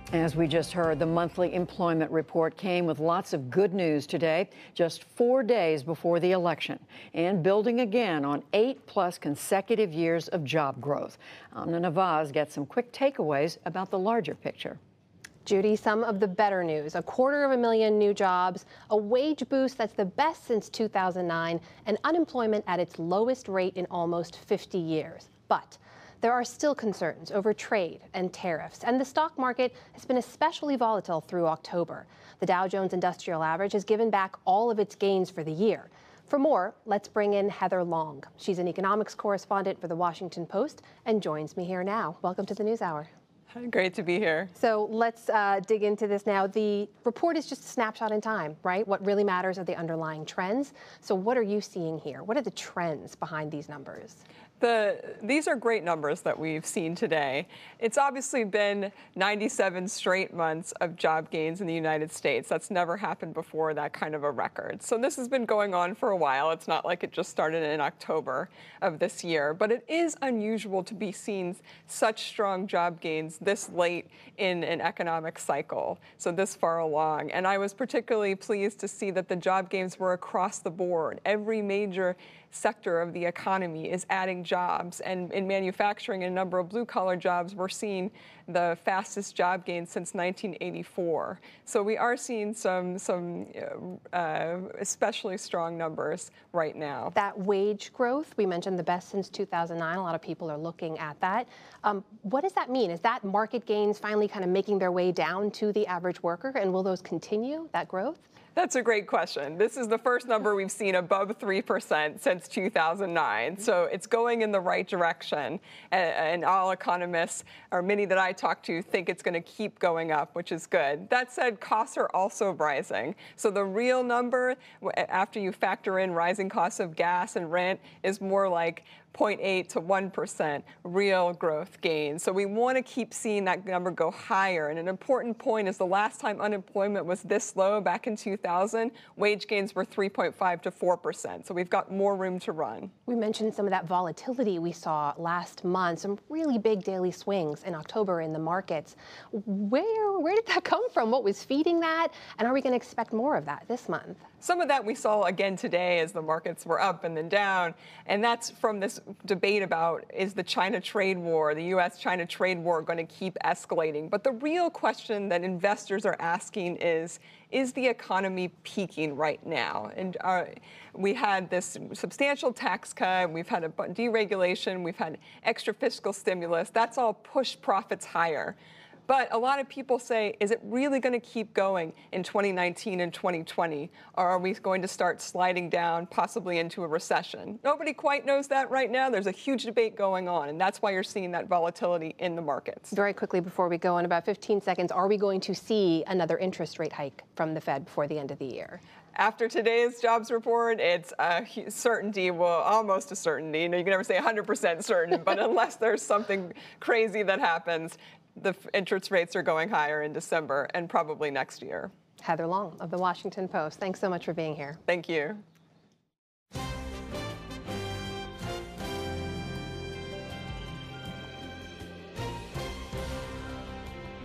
As we just heard, the monthly employment report came with lots of good news today, just 4 days before the election, and building again on 8+ consecutive years of job growth. Amna Nawaz gets some quick takeaways about the larger picture. Judy, some of the better news: 250,000 new jobs, a wage boost that's the best since 2009, and unemployment at its lowest rate in almost 50 years. But there are still concerns over trade and tariffs, and the stock market has been especially volatile through October. The Dow Jones Industrial Average has given back all of its gains for the year. For more, let's bring in Heather Long. She's an economics correspondent for The Washington Post and joins me here now. Welcome to the NewsHour. Great to be here. So let's dig into this now. The report is just a snapshot in time, right? What really matters are the underlying trends. So what are you seeing here? What are the trends behind these numbers? These are great numbers that we've seen today. It's obviously been 97 straight months of job gains in the United States. That's never happened before, that kind of a record. So this has been going on for a while. It's not like it just started in October of this year, but it is unusual to be seeing such strong job gains this late in an economic cycle, so this far along. And I was particularly pleased to see that the job gains were across the board. Every major sector of the economy is adding jobs, and in manufacturing, a number of blue-collar jobs, we're seeing the fastest job gains since 1984. So we are seeing some especially strong numbers right now. That wage growth, we mentioned the best since 2009. A lot of people are looking at that. What does that mean? Is that market gains finally kind of making their way down to the average worker, and will those continue, that growth? That's a great question. This is the first number we've seen above 3% since 2009. So it's going in the right direction. And all economists, or many that I talk to, think it's going to keep going up, which is good. That said, costs are also rising. So the real number, after you factor in rising costs of gas and rent, is more like 0.8 to 1% real growth gains. So we want to keep seeing that number go higher. And an important point is the last time unemployment was this low, back in 2000, wage gains were 3.5 to 4%. So we've got more room to run. We mentioned some of that volatility we saw last month, some really big daily swings in October in the markets. Where did that come from? What was feeding that? And are we going to expect more of that this month? Some of that we saw again today as the markets were up and then down. And that's from this debate about, is the China trade war, the U.S.-China trade war, going to keep escalating? But the real question that investors are asking is the economy peaking right now? And we had this substantial tax cut, we've had a deregulation, we've had extra fiscal stimulus. That's all pushed profits higher. But a lot of people say, is it really going to keep going in 2019 and 2020? Or are we going to start sliding down, possibly into a recession? Nobody quite knows that right now. There's a huge debate going on, and that's why you're seeing that volatility in the markets. Very quickly before we go, in about 15 seconds, are we going to see another interest rate hike from the Fed before the end of the year? After today's jobs report, it's a certainty, well, almost a certainty. You know, you can never say 100% certain, but unless there's something crazy that happens, the interest rates are going higher in December and probably next year. Heather Long of The Washington Post, thanks so much for being here. Thank you.